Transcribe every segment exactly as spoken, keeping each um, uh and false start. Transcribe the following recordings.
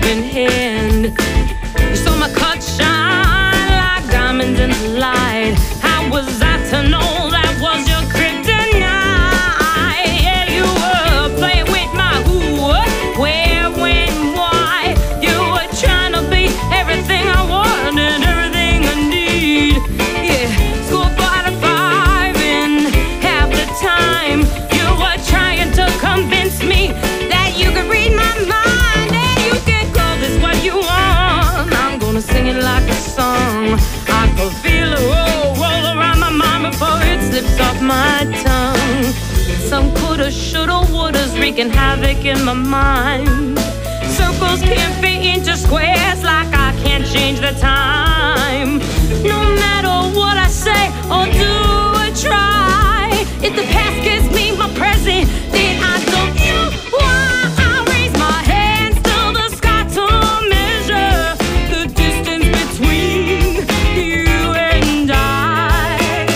helping hand. You saw my cuts shine like diamonds in the light. How was I to know that was your kryptonite? Yeah, you were playing with my who, what, where, when, why. You were trying to be everything I want and everything I need. Yeah, school bought a five and half the time. You were trying to convince me that you could read my mind and you can call this what you want. I'm gonna sing it like a song. I could feel it roll, roll around my mind before it slips off my tongue. Some coulda, shoulda, wouldas wreaking havoc in my mind. Circles can't fit into squares like I can't change the time. No matter what I say or do or try, if the past gives me my present, then I don't know why. I raise my hands to the sky to measure the distance between you and I.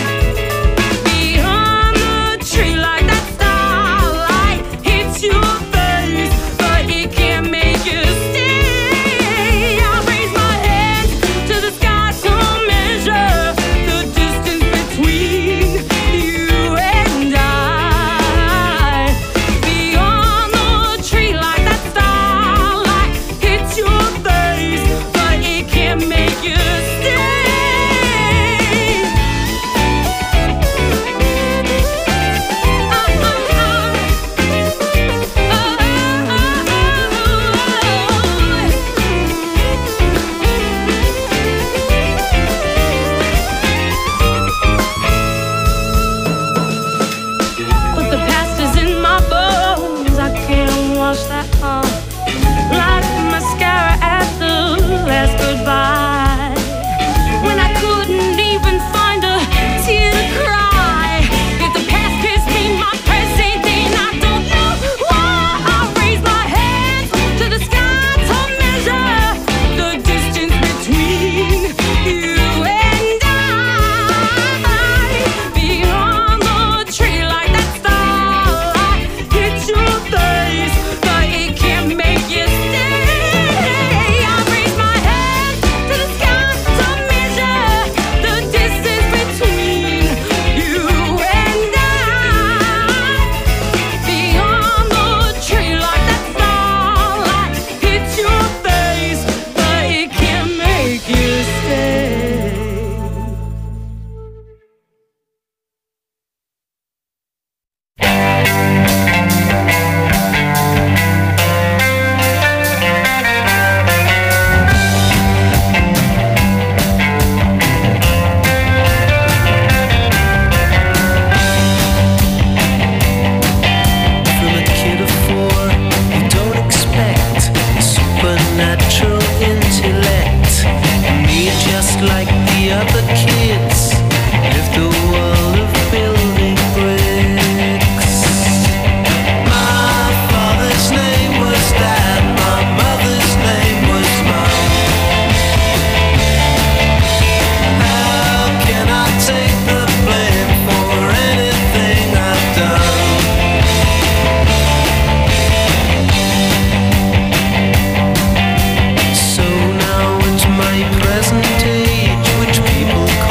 Beyond the tree like that starlight hits your face, but it can't make you stay. I raise my hands to the sky to measure the distance between you and I. Beyond the tree like that starlight hits your face, but it can't make you stay. But the past is in my bones, I can't wash that off like mascara at the last goodbye. When I couldn't even find a tear to cry, if the past gives me my present, then I don't know why. I raise my hands to the sky to measure the distance between you and I. Beyond the tree like that starlight hits your face, but it can't make you stay. I raise my hands to the sky to measure the distance between you and I. Beyond the tree like that starlight hits your face, but it can't make you stay. From a kid of four, you don't expect supernatural intellect. Me, just like the other kids, lived a world of building bricks. My father's name was Dad, my mother's name was Mom. How can I take the blame for anything I've done? So now it's my present age, which people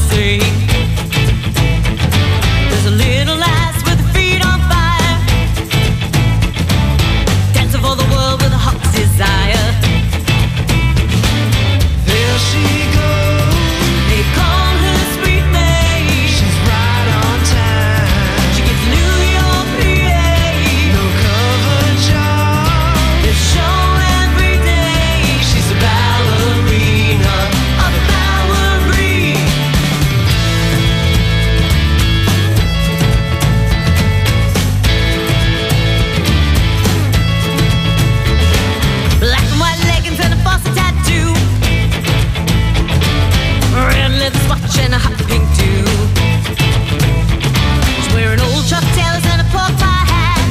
say. There's a little lass with her feet on fire, dancing for the world with a hot desire. There she goes. They call her Sweet May. She's right on time. She gets New York, P A. No cover job. They show every day. She's a ballerina of a Bowery. Black and white leggings and a Fawcett tattoo, red leather watch and a hot pink too. She's wearing old Chuck Taylors and a pork pie hat.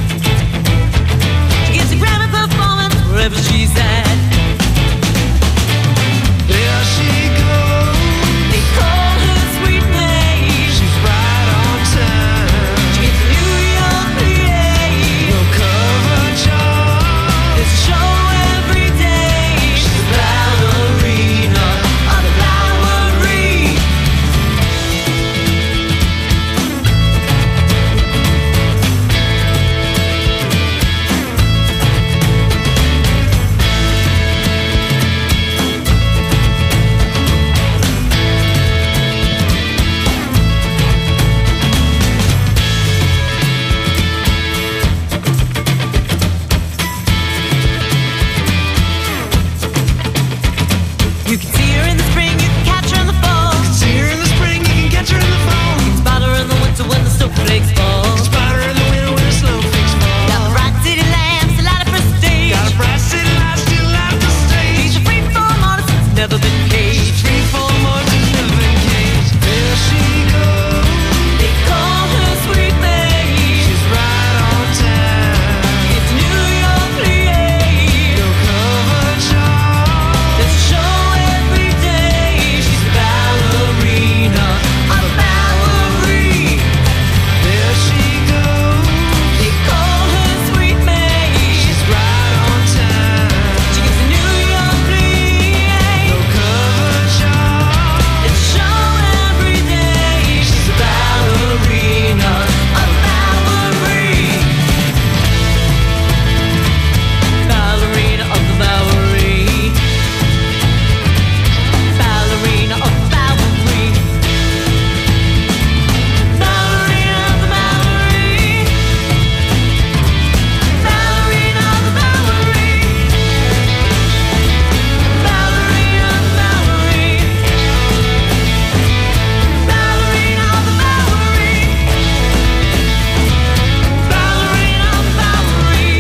She gives a Grammy performance wherever she's at. There she goes. They call her Sweet May. She's right on time. She gets New York, P A. No cover job. There's a show every day. She's a ballerina of the Bowery. You can see her in the spring, you can catch her in the fall. See her in the spring, you can catch her in the fall. You can spot her in the winter when the snowflakes fall. Spot her in the winter when the snowflakes fall. Got the bright city lamps, a lot of prestige. Got a bright city light still out the stage. She's a free-form artist that's never been caged. Three, four months and never been caged. There she goes. They call her Sweet May. She's right on time. It's New York, P A. No cover job. There's a show every day. She's a ballerina of a Bowery. There she goes. They call her Sweet May. She's right on time. She gives a New York, P A. No cover job. There's a show every day. She's a ballerina of a Bowery. Ballerina of the Bowery. Ballerina of the Bowery. Ballerina of the Bowery. Ballerina of the Bowery. Ballerina of the Bowery. Ballerina of the Bowery. Ballerina of the Bowery.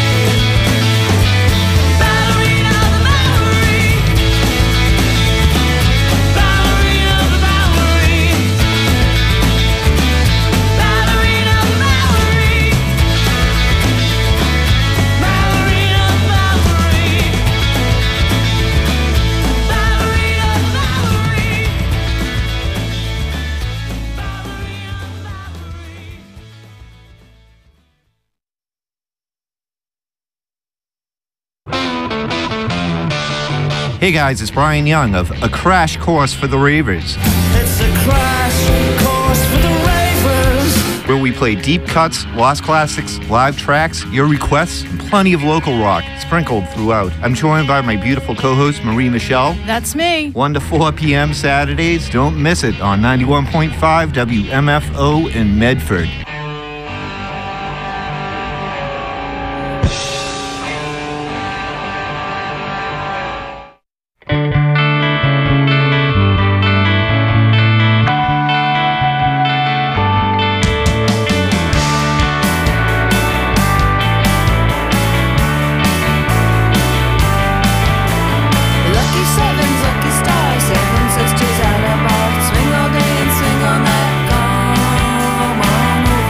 Ballerina of the Bowery. Ballerina of the Bowery. Ballerina of the Bowery. Ballerina of the Bowery. Ballerina of the Bowery. Hey guys, it's Brian Young of A Crash Course for the Ravers, It's a crash course for the ravers. where we play deep cuts, lost classics, live tracks, your requests, and plenty of local rock sprinkled throughout. I'm joined by my beautiful co-host Marie Michelle. That's me. one to four p.m. Saturdays. Don't miss it on ninety-one point five W M F O in Medford. Lucky sevens, lucky stars, seven sisters out above. Swing all day and swing all night. Come on over.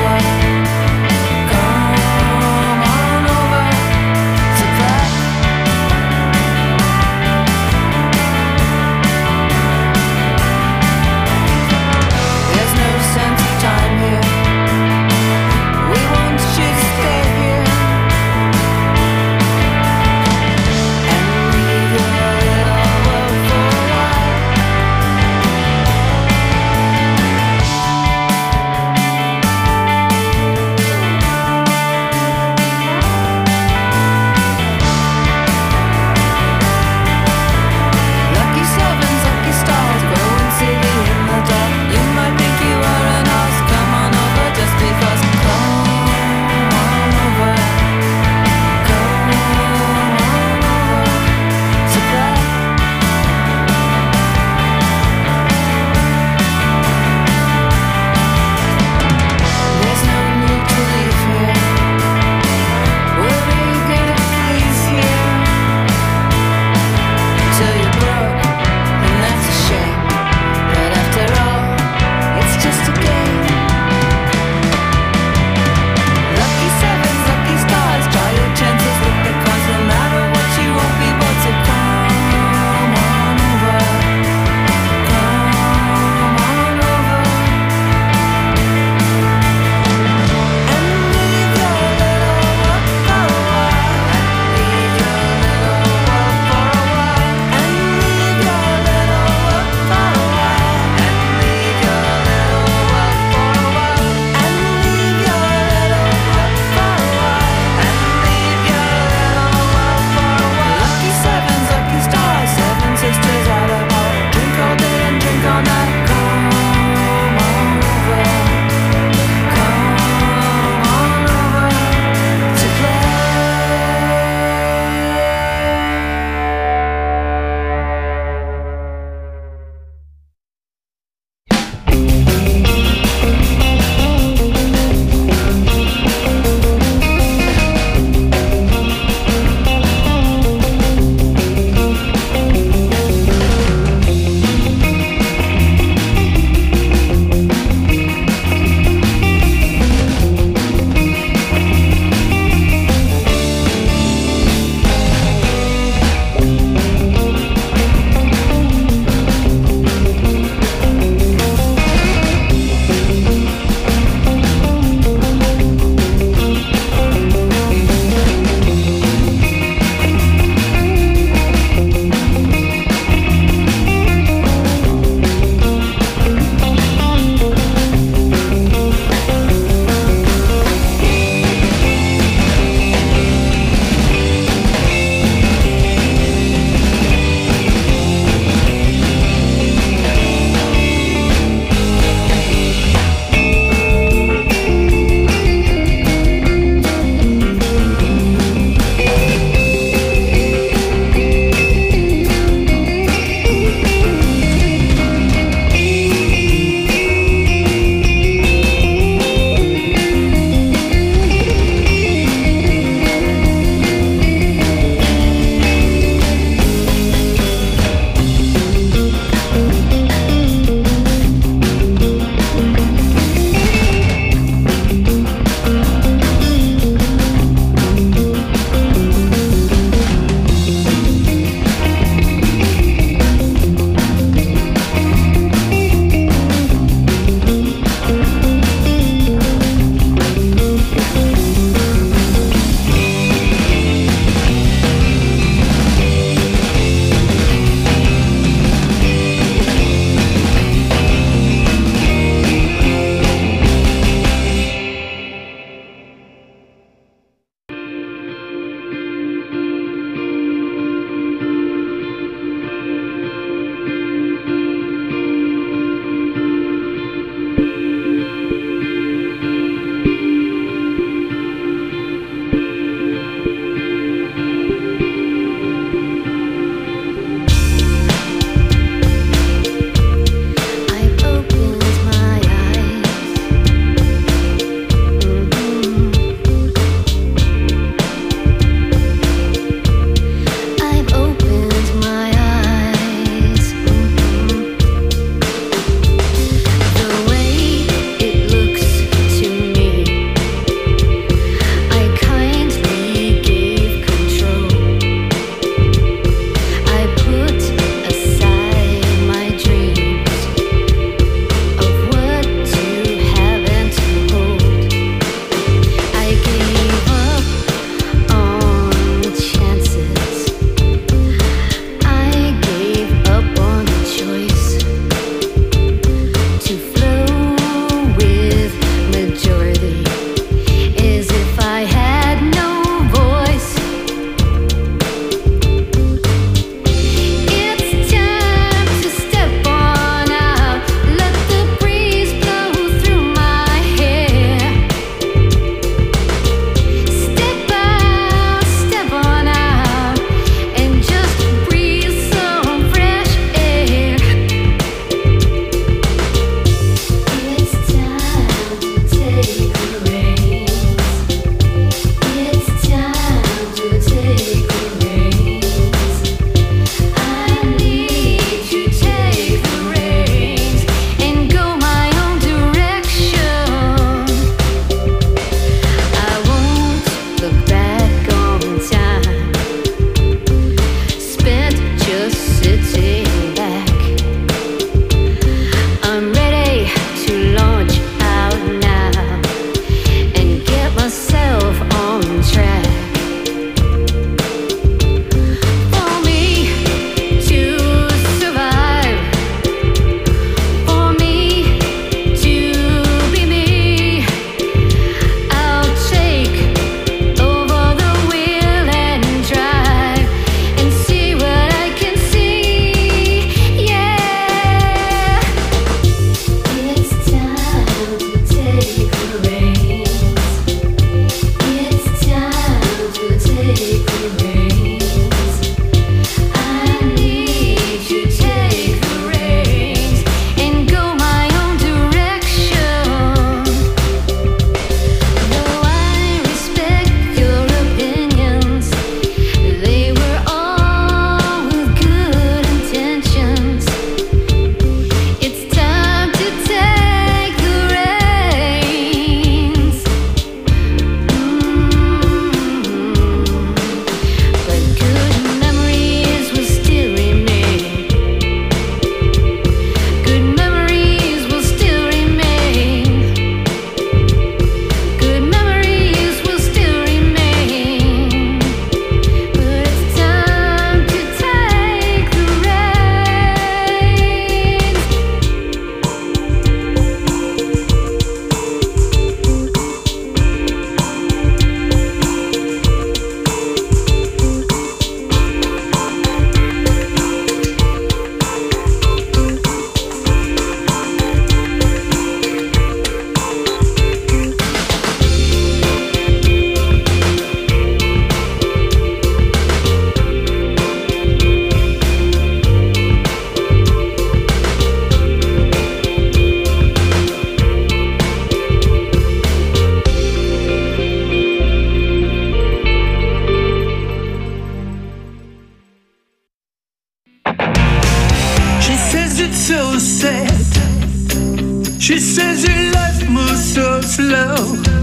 so sad. She says her life moves so slow,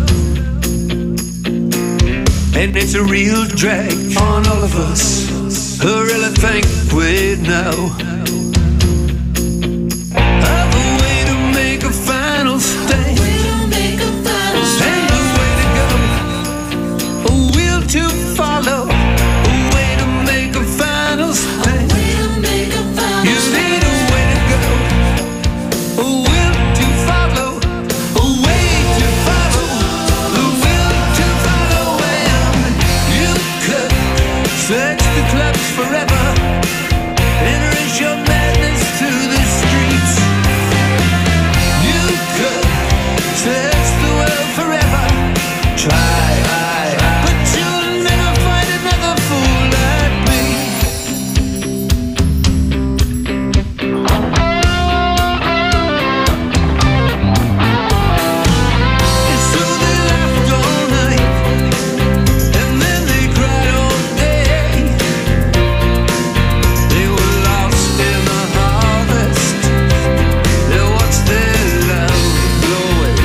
and it's a real drag on all of us. I really think we know of a way to make a final stand, and a way to go, a will to follow, a way to make a final stand. You need a way to go, a will to follow, a way to follow, the will to follow. And you could search the clubs forever, entering your madness to the streets. You could search the world forever, try, but you'll never find another fool like me. And so they laughed all night, and then they cried all day. They were lost in the harvest. They watched their love blow away.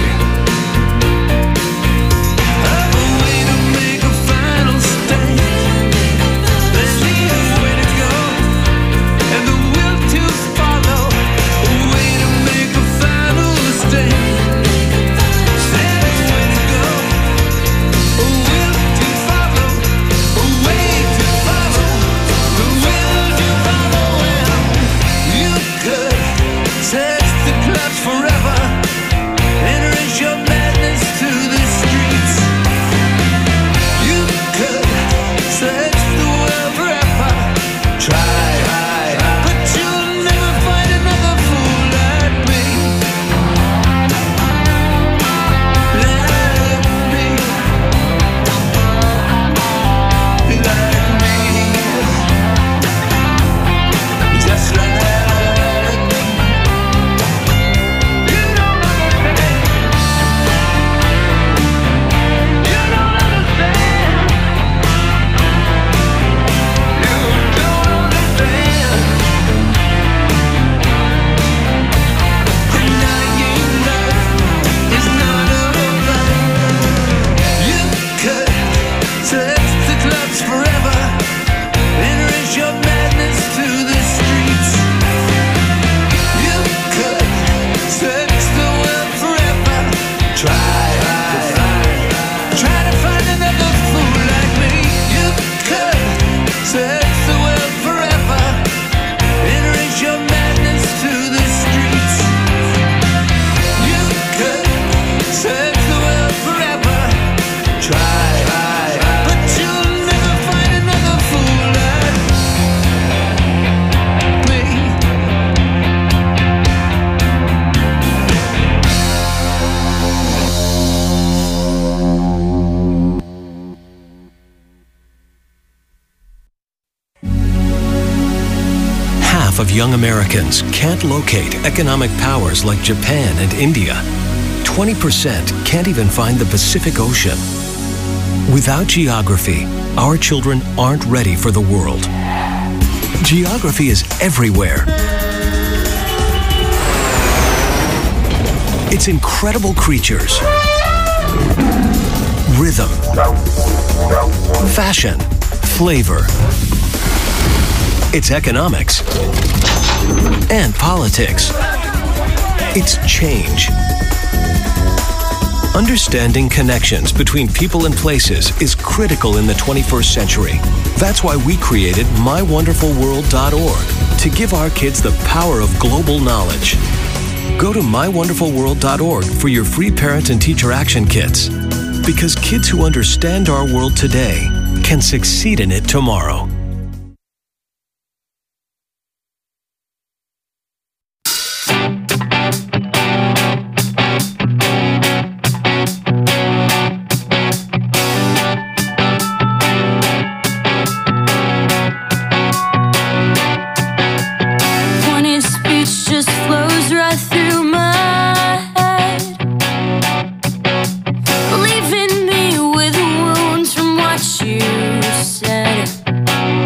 Have a way to make a final stand. They need a way to go, and the will to follow. A way to make a final stand. There's a way to go, a will to follow, a way to follow, the will to follow. And you could search the clubs forever, entering your madness to the streets. You could search the world forever, try, but you'll never find another fool like me. Like me. Like me. Just like me. You don't understand. You don't understand. You don't understand. Denying love is not over. You could search the clubs forever, entering your madness to the streets. You could search the world forever, try, try to find another fool like me. You could search the world forever, entering your madness to the streets. You could search the world forever, try, but you'll never find another fool like me. Half of young Americans can't locate economic powers like Japan and India. twenty percent can't even find the Pacific Ocean. Without geography, our children aren't ready for the world. Geography is everywhere. Its incredible creatures, rhythm, fashion, flavor, its economics, and politics. It's change. Understanding connections between people and places is critical in the twenty-first century. That's why we created my wonderful world dot org to give our kids the power of global knowledge. Go to my wonderful world dot org for your free parent and teacher action kits. Because kids who understand our world today can succeed in it tomorrow. Funny speech just flows right through my head, leaving me with wounds from what you said.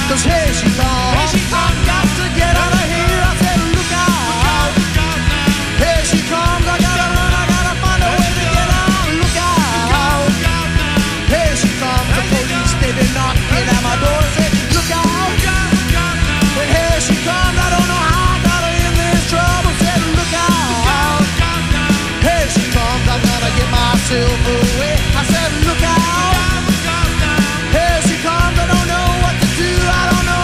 'cause here she comes. Here she comes. I got to get out of here. I said, look out. Here she comes. I gotta run. I gotta find a way to get out. Look out. Here she comes. The police, they been knocking at my door. I said, look out. But here she comes. I don't know how I got her in this trouble. I said, look out. Here she comes. I gotta get myself away. I said, look out. Here she comes. I don't know what to do. I don't know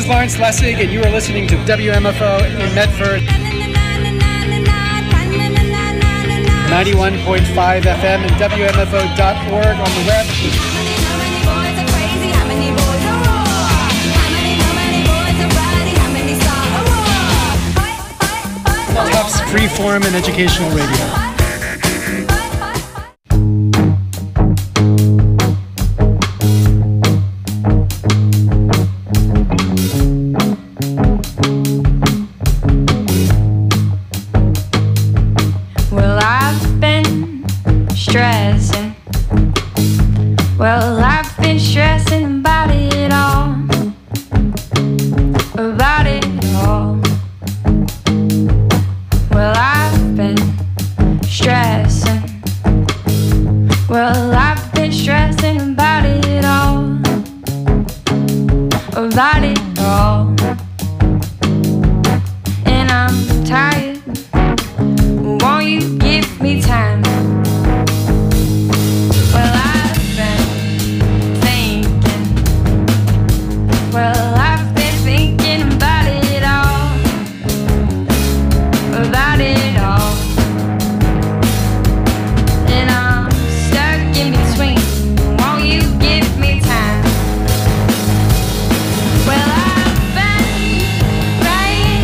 Lawrence Lessig, and you are listening to W M F O in Medford. ninety-one point five F M and W M F O dot org on the web. Tufts Freeform and Educational Radio. Well, I've been stressing about it all, about it all. Well, I've been stressing. Well, I've been stressing about it all, about it all. And I'm tired. Won't you give me time? Well, I've been thinking. Well, I've been thinking about it all, about it all. And I'm stuck in between. Won't you give me time? Well, I've been praying.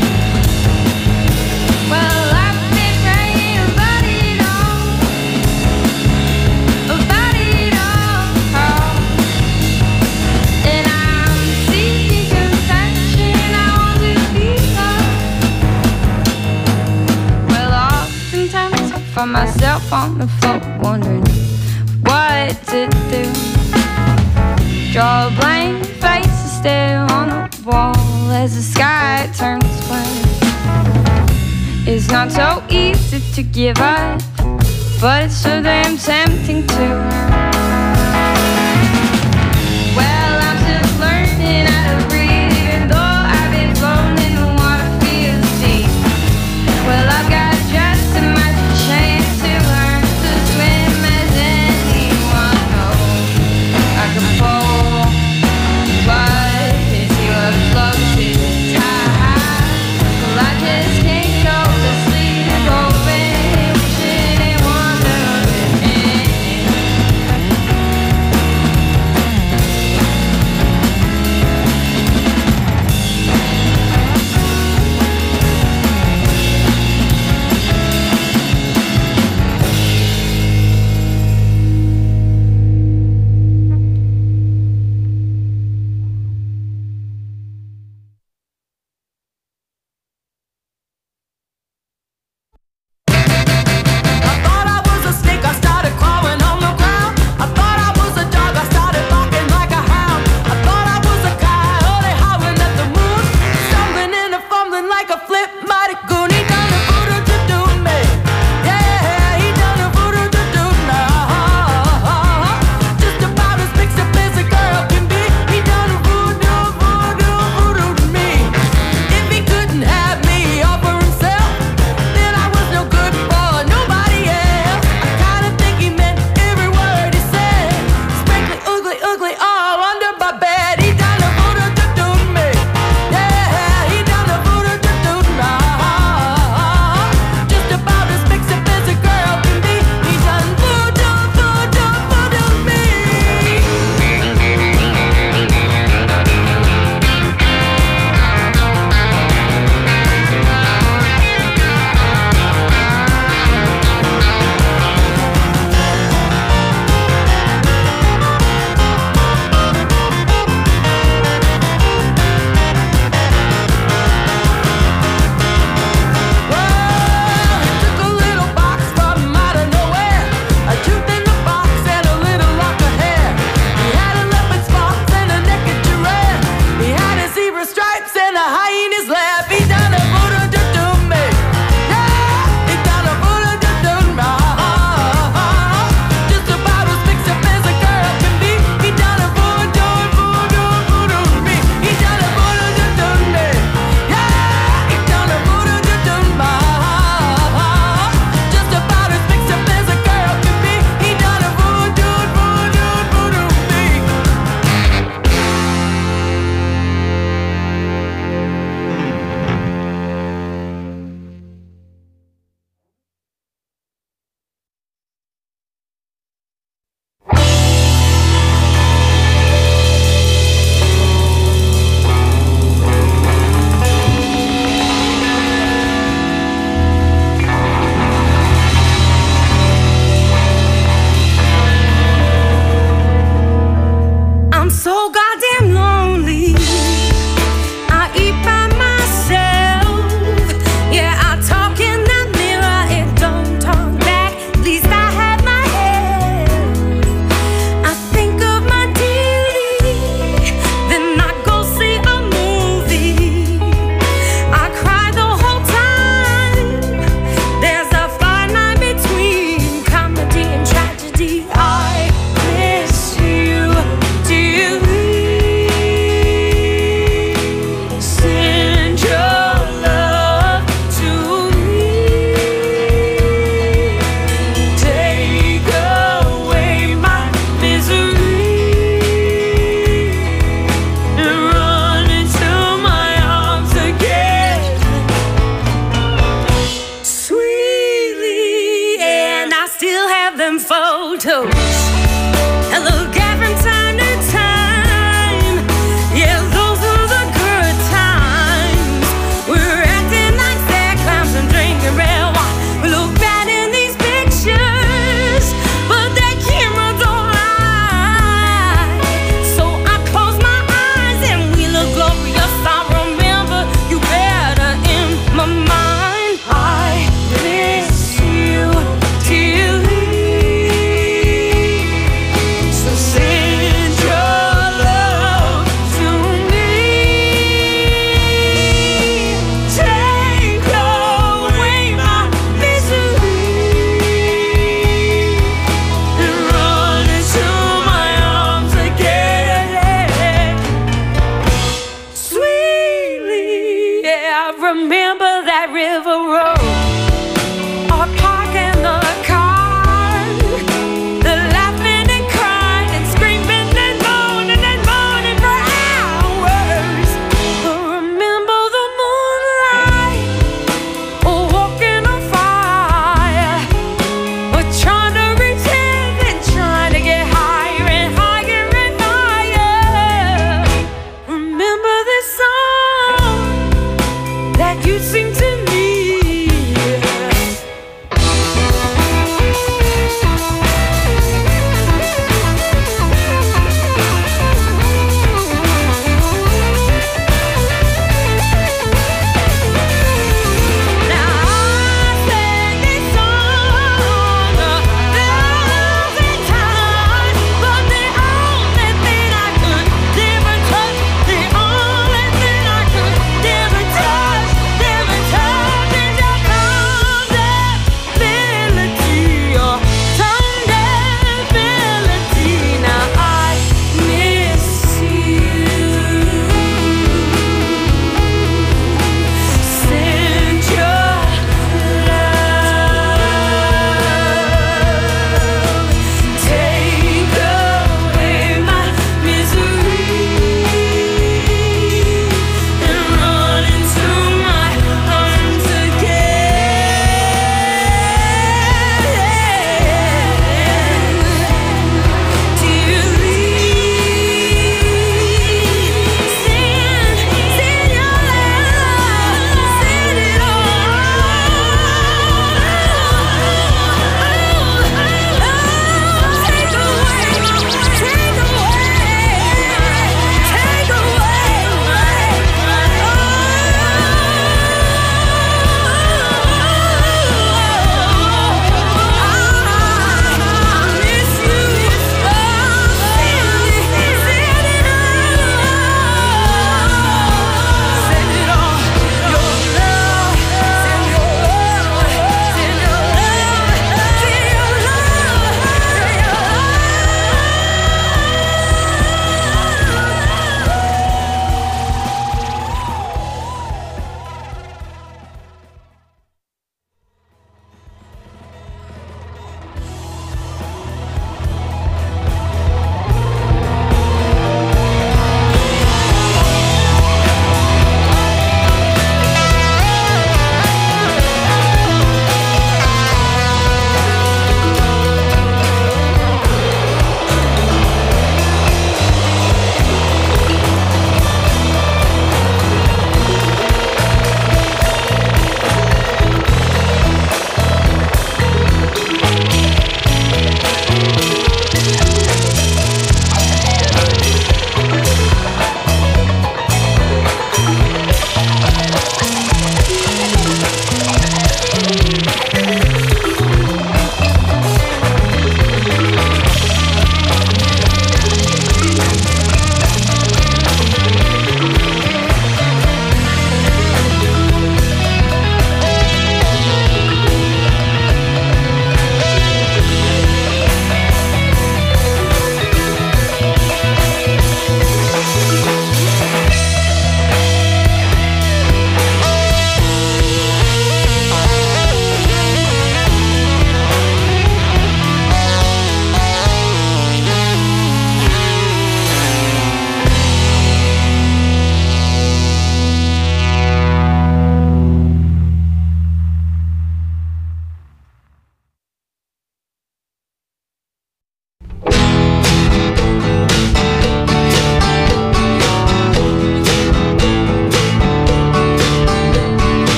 Well, I've been praying about it all, about it all. And I'm seeking compassion. I want to be loved. Well, oftentimes I find myself on the floor wondering what to do. Draw a blank face and stare on the wall as the sky turns black. It's not so easy to give up, but it's so damn tempting to. Well, I'm still learning how to breathe, even though I've been floating in the water, feels deep. Well, I've got just as much chance to learn to swim as anyone knows. I can fall, but it's your float is high. Well, I just can't go to sleep, hoping, wishing and wondering. goddamn lonely. I eat by myself. Yeah, I talk in the mirror, it don't talk back. At least I have my head. I think of my daily, then I go see a movie. I cry the whole time. There's a fine line between comedy and tragedy. I miss you dearly.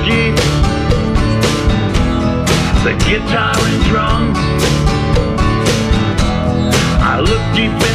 energy, the guitar and drums. I look deep